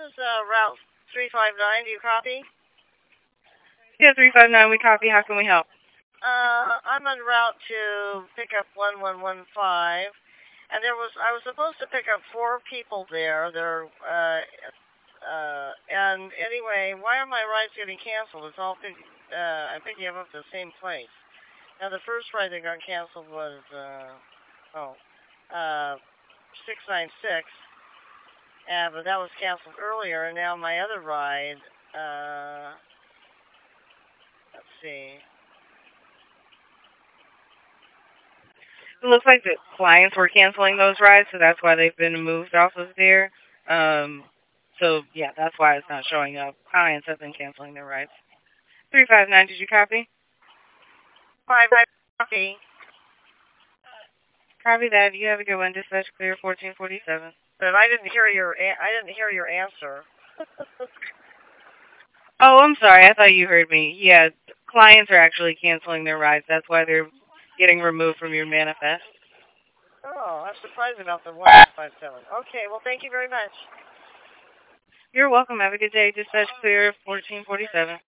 This is Route 359. Do you copy? Yeah, 359, we copy. How can we help? I'm en route to pick up 1115, and I was supposed to pick up 4 people there. And anyway, why are my rides getting canceled? I'm picking them up at the same place. Now, the first ride that got canceled was, 696, but that was canceled earlier, and now my other ride, let's see. It looks like the clients were canceling those rides, so that's why they've been moved off of there. So, yeah, that's why it's not showing up. Clients have been canceling their rides. 359, did you copy? 5 copy. Copy that. You have a good one. Dispatch clear 1447. But I didn't hear your answer. Oh, I'm sorry. I thought you heard me. Yeah, clients are actually canceling their rides. That's why they're getting removed from your manifest. Oh, I'm surprised about the 157. Okay, well, thank you very much. You're welcome. Have a good day. Dispatch clear 1447.